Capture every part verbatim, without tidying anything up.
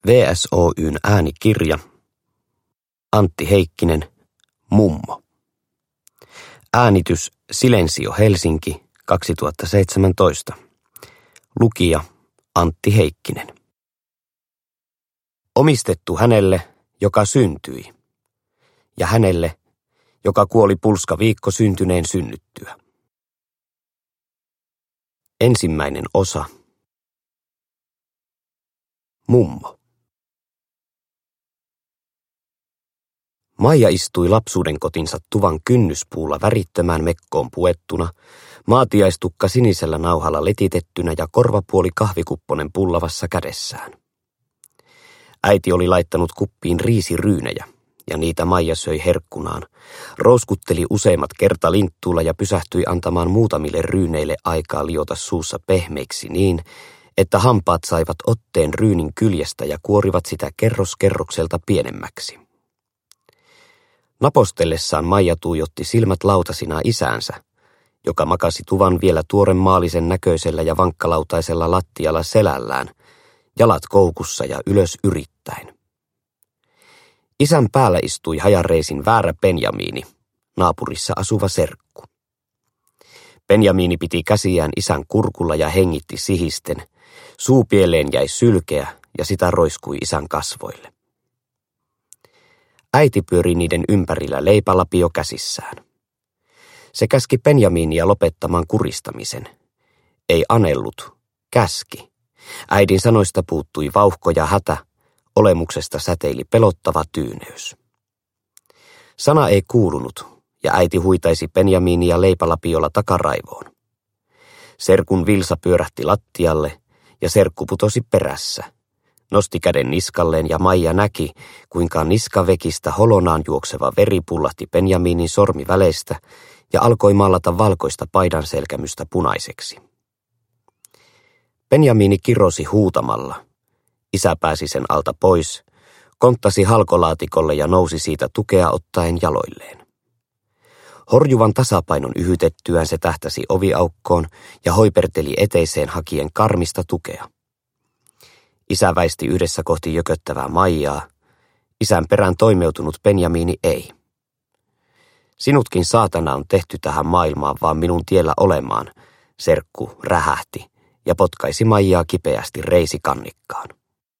V S Oy:n äänikirja. Antti Heikkinen, Mummo. Äänitys Silensio Helsinki kaksituhattaseitsemäntoista. Lukija Antti Heikkinen. Omistettu hänelle, joka syntyi, ja hänelle, joka kuoli pulskaviikko syntyneen synnyttyä. Ensimmäinen osa. Mummo. Maija istui lapsuuden kotinsa tuvan kynnyspuulla värittömään mekkoon puettuna, maatiaistukka sinisellä nauhalla letitettynä ja korvapuoli kahvikupponen pullavassa kädessään. Äiti oli laittanut kuppiin riisiryynejä, ja niitä Maija söi herkkunaan, rouskutteli useimmat kertalinttuulla ja pysähtyi antamaan muutamille ryyneille aikaa liota suussa pehmeiksi niin, että hampaat saivat otteen ryynin kyljestä ja kuorivat sitä kerros kerrokselta pienemmäksi. Napostellessaan Maija tuijotti silmät lautasina isäänsä, joka makasi tuvan vielä tuoren maalisen näköisellä ja vankkalautaisella lattialla selällään, jalat koukussa ja ylös yrittäen. Isän päällä istui hajareisin väärä Benjamiini, naapurissa asuva serkku. Benjamiini piti käsiään isän kurkulla ja hengitti sihisten, suupieleen jäi sylkeä ja sitä roiskui isän kasvoille. Äiti pyöri niiden ympärillä leipälapio käsissään. Se käski Benjamiinia lopettamaan kuristamisen. Ei anellut, käski. Äidin sanoista puuttui vauhko ja hätä, olemuksesta säteili pelottava tyyneys. Sana ei kuulunut, ja äiti huitaisi Benjamiinia leipälapiolla takaraivoon. Serkun vilsa pyörähti lattialle, ja serkku putosi perässä. Nosti käden niskalleen ja Maija näki, kuinka niskavekistä holonaan juokseva veri pullahti Benjamiinin sormiväleistä ja alkoi maalata valkoista paidan selkämystä punaiseksi. Benjamiini kirosi huutamalla. Isä pääsi sen alta pois, konttasi halkolaatikolle ja nousi siitä tukea ottaen jaloilleen. Horjuvan tasapainon yhytettyään se tähtäsi oviaukkoon ja hoiperteli eteiseen hakien karmista tukea. Isä väisti yhdessä kohti jököttävää Maijaa. Isän perään toimeutunut Benjamiini ei. Sinutkin saatana on tehty tähän maailmaan vaan minun tiellä olemaan, serkku rähähti ja potkaisi Maijaa kipeästi reisikannikkaan.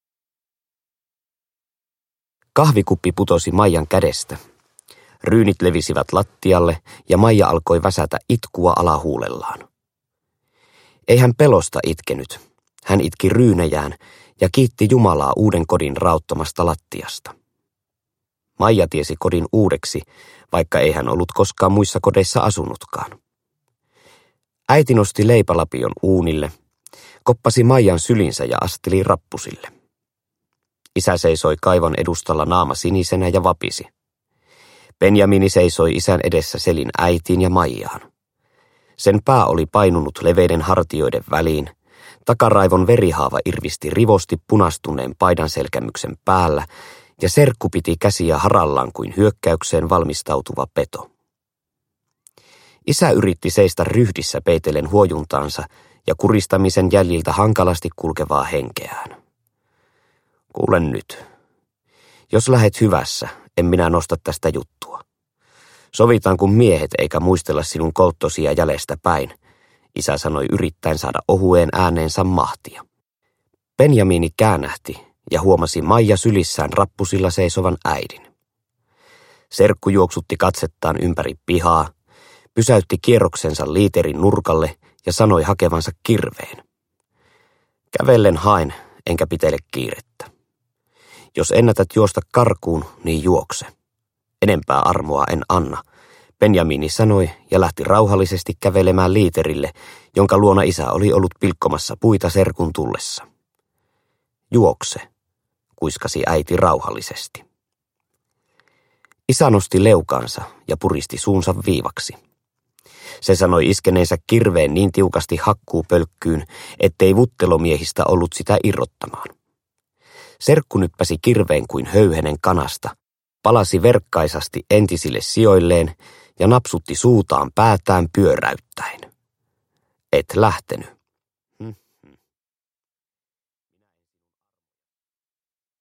Kahvikuppi putosi Maijan kädestä. Ryynit levisivät lattialle ja Maija alkoi väsätä itkua alahuulellaan. Ei hän pelosta itkenyt. Hän itki ryynejään ja kiitti Jumalaa uuden kodin rauttomasta lattiasta. Maija tiesi kodin uudeksi, vaikka ei hän ollut koskaan muissa kodeissa asunutkaan. Äiti nosti leipälapion uunille, koppasi Maijan sylinsä ja asteli rappusille. Isä seisoi kaivan edustalla naama sinisenä ja vapisi. Benjamiini seisoi isän edessä selin äitiin ja Maijaan. Sen pää oli painunut leveiden hartioiden väliin, takaraivon verihaava irvisti rivosti punastuneen paidan selkämyksen päällä ja serkku piti käsiä harallaan kuin hyökkäykseen valmistautuva peto. Isä yritti seistä ryhdissä peitellen huojuntaansa ja kuristamisen jäljiltä hankalasti kulkevaa henkeään. Kuule nyt. Jos lähet hyvässä, en minä nosta tästä juttua. Sovitaan kuin miehet eikä muistella sinun kolttosia jäljestä päin, isä sanoi yrittäen saada ohueen ääneensä mahtia. Benjamiini käännähti ja huomasi Maija sylissään rappusilla seisovan äidin. Serkku juoksutti katsettaan ympäri pihaa, pysäytti kierroksensa liiterin nurkalle ja sanoi hakevansa kirveen. Kävellen haen, enkä pitele kiirettä. Jos ennätät juosta karkuun, niin juokse. Enempää armoa en anna, Benjamiini sanoi ja lähti rauhallisesti kävelemään liiterille, jonka luona isä oli ollut pilkkomassa puita serkun tullessa. Juokse, kuiskasi äiti rauhallisesti. Isä nosti leukansa ja puristi suunsa viivaksi. Se sanoi iskeneensä kirveen niin tiukasti hakkuupölkkyyn, ettei vuttelomiehistä ollut sitä irrottamaan. Serkku nyppäsi kirveen kuin höyhenen kanasta, palasi verkkaisasti entisille sijoilleen ja napsutti suutaan päätään pyöräyttäen. Et lähtenyt.